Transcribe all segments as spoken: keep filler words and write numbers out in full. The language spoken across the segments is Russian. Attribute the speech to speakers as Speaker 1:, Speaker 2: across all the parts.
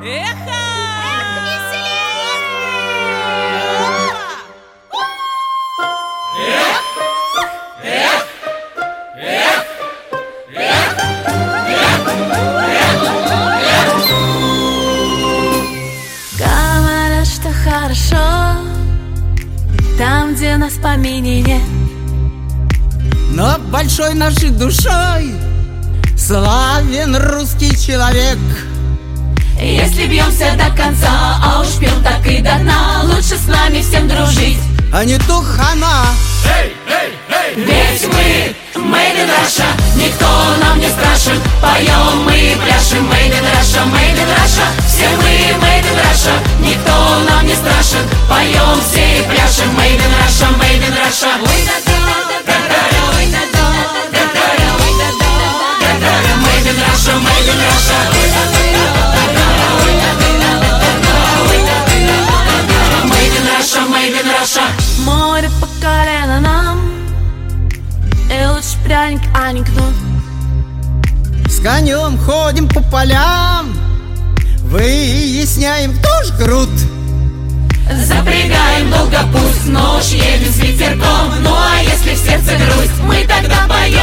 Speaker 1: Эхо!
Speaker 2: Говорят, что хорошо там, где нас в помине нет,
Speaker 3: но большой нашей душой славен русский человек.
Speaker 2: Если бьемся до конца, а уж пьем так и до дна, лучше с нами всем дружить,
Speaker 3: а не тухана.
Speaker 2: Ведь мы Made in Russia, никто нам не страшен. Поем мы и пляшем Made in Russia, Made in Russia. Все мы Made in Russia, никто нам не страшен. Поем все и пляшем Made in Russia, Made in Russia. Ой, да да, ой, да да, ой, да да, Made in Russia, Made in Russia. Ой, да да, ой, да да, ой, да да, Made in Russia, Made in Russia. Море по колено нам, и лучше пряник, а не кнут.
Speaker 3: С конем ходим по полям, выясняем, кто ж крут.
Speaker 2: Запрягаем долгопусть, но уж едем с ветерком. Ну а если в сердце грусть, мы тогда поем.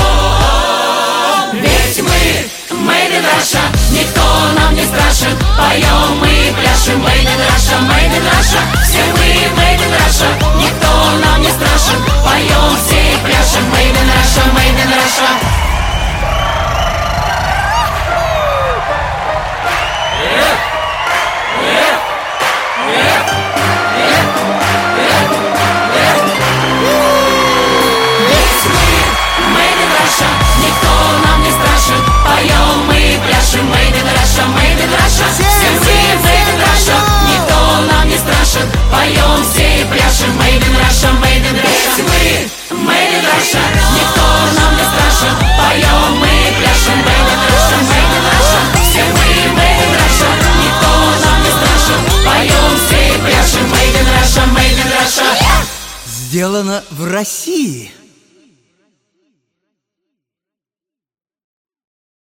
Speaker 2: Ведь мы Made in Russia, никто нам не страшен. Поем мы и пляшем Made in Russia, Made in Russia. Все мы Made in Russia, никто нам не страшен. Поем все и пляшем Made in Russia, Made in Russia. Поем все и пляшем Made in Russia, Made in Russia. Мы Made in Russia, никто нам не страшен. Поем мы и пляшем Made in Russia, Made in Russia. Все мы Made in Russia, никто нам не страшен. Поем все и пляшем Made in Russia, Made in Russia.
Speaker 3: Сделано в России.